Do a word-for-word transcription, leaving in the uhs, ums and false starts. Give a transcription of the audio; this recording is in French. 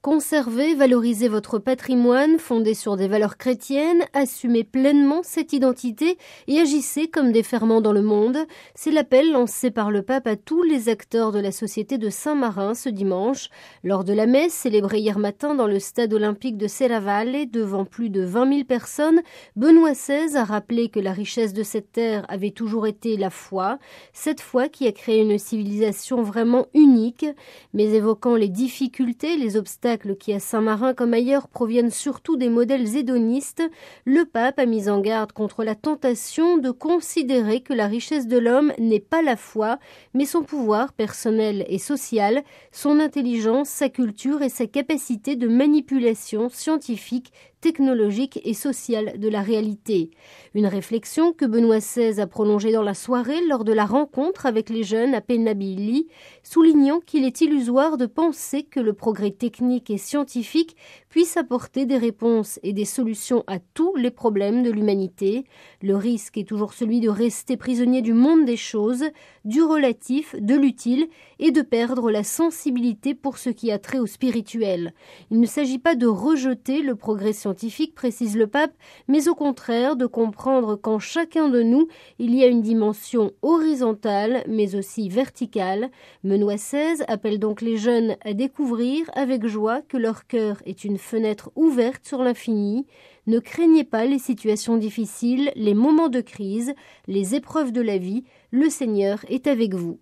Conservez, valorisez votre patrimoine fondé sur des valeurs chrétiennes, assumez pleinement cette identité et agissez comme des ferments dans le monde. C'est l'appel lancé par le pape à tous les acteurs de la société de Saint-Marin ce dimanche. Lors de la messe célébrée hier matin dans le stade olympique de Serravalle devant plus de vingt mille personnes, Benoît seize a rappelé que la richesse de cette terre avait toujours été la foi, cette foi qui a créé une civilisation vraiment unique, mais évoquant les difficultés, les obstacles qui à Saint-Marin comme ailleurs proviennent surtout des modèles hédonistes, le pape a mis en garde contre la tentation de considérer que la richesse de l'homme n'est pas la foi, mais son pouvoir personnel et social, son intelligence, sa culture et sa capacité de manipulation scientifique, technologique et sociale de la réalité. Une réflexion que Benoît seize a prolongée dans la soirée lors de la rencontre avec les jeunes à Pennabilly, soulignant qu'il est illusoire de penser que le progrès technique et scientifique puisse apporter des réponses et des solutions à tous les problèmes de l'humanité. Le risque est toujours celui de rester prisonnier du monde des choses, du relatif, de l'utile et de perdre la sensibilité pour ce qui a trait au spirituel. Il ne s'agit pas de rejeter le progrès scientifique, précise le pape, mais au contraire de comprendre qu'en chacun de nous, il y a une dimension horizontale, mais aussi verticale. Benoît seize appelle donc les jeunes à découvrir avec joie que leur cœur est une fenêtre ouverte sur l'infini. Ne craignez pas les situations difficiles, les moments de crise, les épreuves de la vie. Le Seigneur est avec vous.